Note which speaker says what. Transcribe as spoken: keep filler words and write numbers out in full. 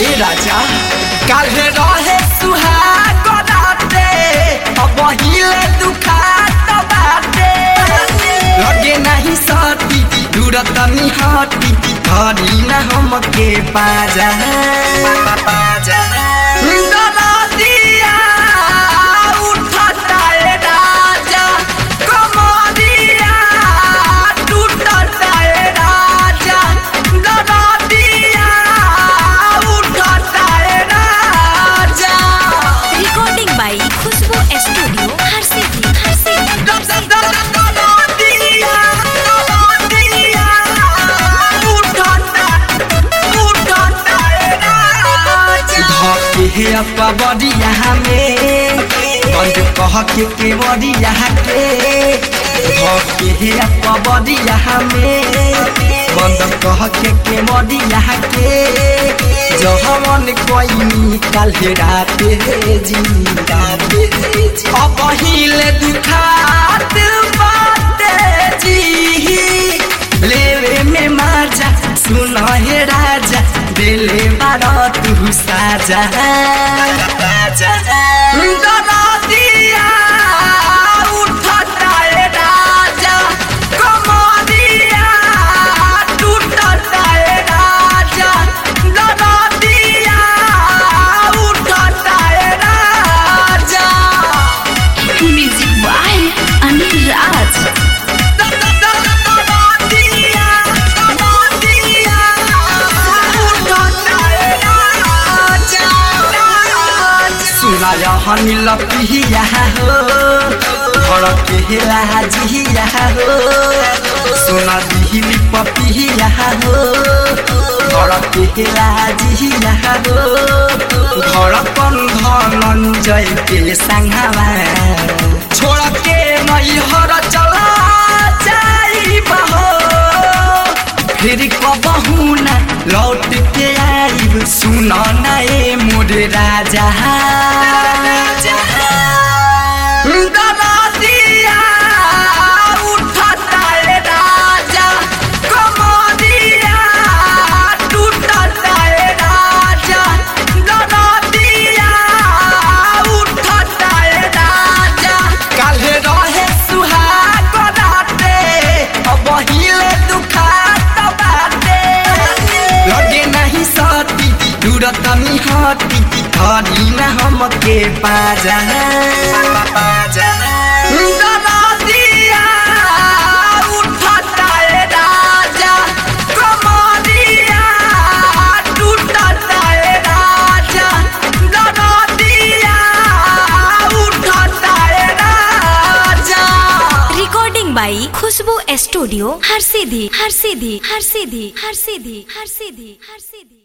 Speaker 1: ए राजा काल्हे रहे सुहाग राते अब हिले दुखात बाटे लगे नहीं सती दूर तनी हटी धरी न हमके पाजा पाजा दरदिया उठता ए राजा कमरिया टूटता ए राजा दरदिया उठता ए राजा।
Speaker 2: Recording by Khushboo studio Harsiddhi Harsiddhi
Speaker 1: दरदिया दरदिया उठता उठता ए राजा धके हे अपा बड़िया में बंद कह के के बड़िया के धके हे अपा बड़िया में बंद कह के के बड़िया के जहवन कोई काल्हे राते जी राते जी अब हिले दुखात बाटे जी लेवे में माजा सुन हे राजा दिले बारा तू साजा दरदिया उठता ए राजा कमरिया टूटता ए राजा दरदिया उठता ए राजा।
Speaker 2: Music by Anil Raj.
Speaker 1: सुनाया हनिल पिया हो घर के हेला जिया हो सोना दिहिली पपिया हो घर के हेला जिया हो घर कन धनंजय के संघावा छोड़ के नहीं हर चला जाइबा हो फिर कबहू ना लौट के आइब सुन ना ए मोर राजा दरदिया उठता ए राजा कमरिया टूटता ए राजा दरदिया उठता ए राजा काल्हे रहे सुहाग राते अब हिले दुखात बाटे लगे नहीं सती दूर तनी हटी धरी न हमके पाजा पाजा दरदिया उठता ए राजा कमरिया टूटता ए राजा दरदिया उठता ए राजा।
Speaker 2: Recording by Khushboo studio Harsiddhi Harsiddhi Harsiddhi Harsiddhi Harsiddhi Harsiddhi.